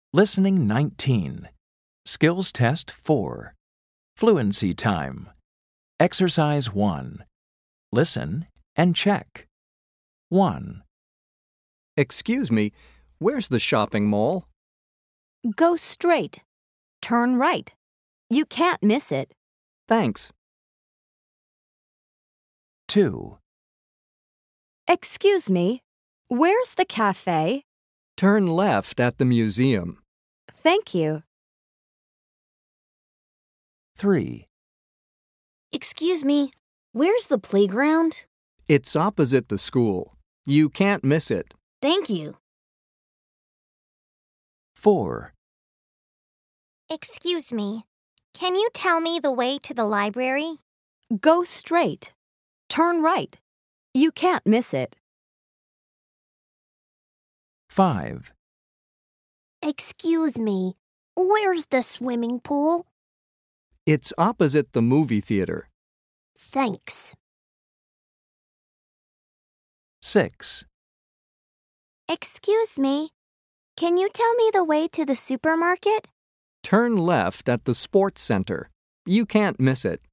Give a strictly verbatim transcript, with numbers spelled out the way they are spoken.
Listening nineteen. Skills Test four. Fluency Time. Exercise one. Listen and check. one. Excuse me, where's the shopping mall? Go straight. Turn right. You can't miss it. Thanks. two. Excuse me, where's the cafe? Turn left at the museum. Thank you. three. Excuse me, where's the playground? It's opposite the school. You can't miss it. Thank you. four. Excuse me, can you tell me the way to the library? Go straight. Turn right. You can't miss it. five. Excuse me, where's the swimming pool? It's opposite the movie theater. Thanks. six. Excuse me, can you tell me the way to the supermarket? Turn left at the sports center. You can't miss it.